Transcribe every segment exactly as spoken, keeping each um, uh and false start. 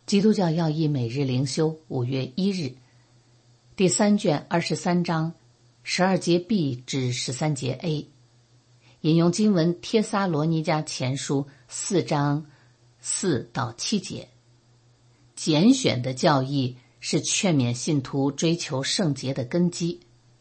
基督教要义每日灵修五月一日，第三卷二十三章十二节 B 至十三节 A。 引用经文帖撒罗尼迦前书四章四到七节。拣选的教义是劝勉信徒追求圣洁的根基。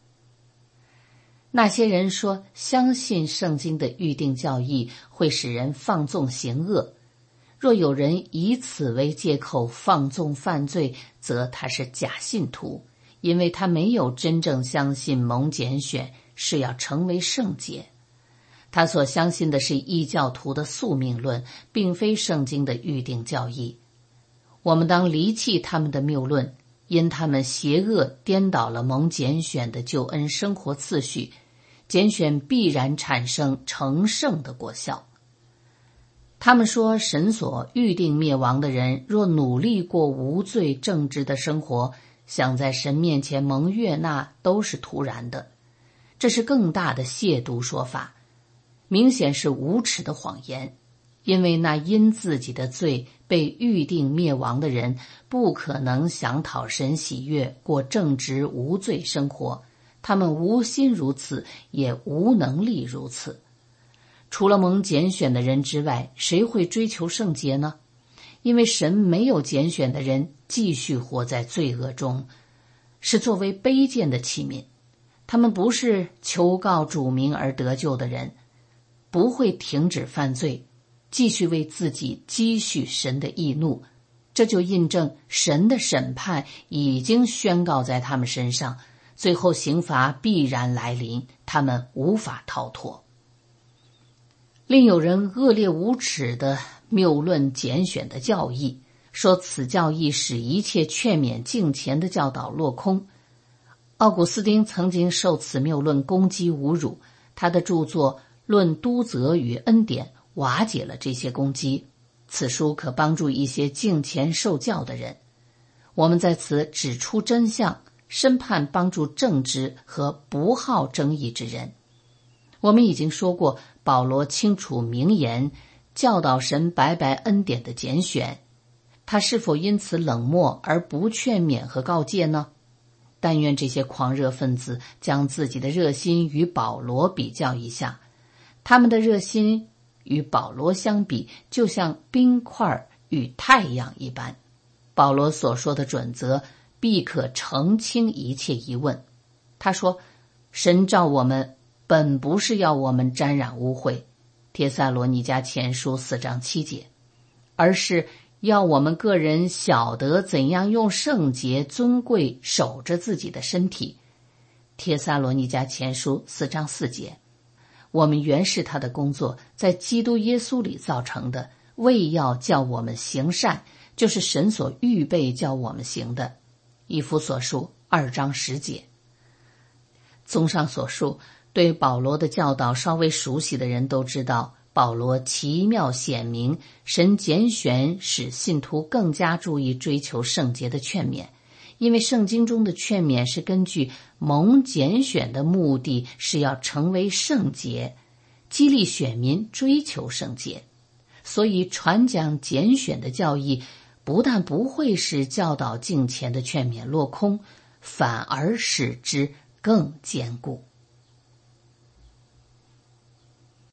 那些人说相信圣经的预定教义会使人放纵行恶，若有人以此为借口放纵犯罪，则他是假信徒，因为他没有真正相信蒙拣选是要成为圣洁。他所相信的是异教徒的宿命论，并非圣经的预定教义。我们当离弃他们的谬论，因他们邪恶颠倒了蒙拣选的救恩生活次序，拣选必然产生成圣的果效。他们说神所预定灭亡的人，若努力过无罪正直的生活，想在神面前蒙悦纳，都是徒然的。这是更大的亵渎说法，明显是无耻的谎言。因为那因自己的罪被预定灭亡的人，不可能想讨神喜悦，过正直无罪生活。他们无心如此，也无能力如此。除了蒙拣选的人之外，谁会追求圣洁呢？因为神没有拣选的人继续活在罪恶中，是作为卑贱的器皿。他们不是求告主名而得救的人，不会停止犯罪，继续为自己积蓄神的义怒。这就印证神的审判已经宣告在他们身上，最后刑罚必然来临，他们无法逃脱。另有人恶劣无耻的谬论拣选的教义，说此教义使一切劝勉敬虔的教导落空。奥古斯丁曾经受此谬论攻击侮辱，他的著作《论督责与恩典》瓦解了这些攻击。此书可帮助一些敬虔受教的人。我们在此指出真相，审判帮助正直和不好争议之人。我们已经说过，保罗清楚明言教导神白白恩典的拣选，他是否因此冷漠而不劝勉和告诫呢？但愿这些狂热分子将自己的热心与保罗比较一下，他们的热心与保罗相比，就像冰块与太阳一般。保罗所说的准则必可澄清一切疑问。他说，神召我们本不是要我们沾染污秽，帖撒罗尼迦前书四章七节，而是要我们个人晓得怎样用圣洁尊贵守着自己的身体，帖撒罗尼迦前书四章四节。我们原是他的工作，在基督耶稣里造成的，为要叫我们行善，就是神所预备叫我们行的，以弗所书二章十节。综上所述，对保罗的教导稍微熟悉的人都知道，保罗奇妙显明神拣选使信徒更加注意追求圣洁的劝勉，因为圣经中的劝勉是根据蒙拣选的目的是要成为圣洁，激励选民追求圣洁。所以传讲拣选的教义，不但不会使教导敬虔的劝勉落空，反而使之更坚固。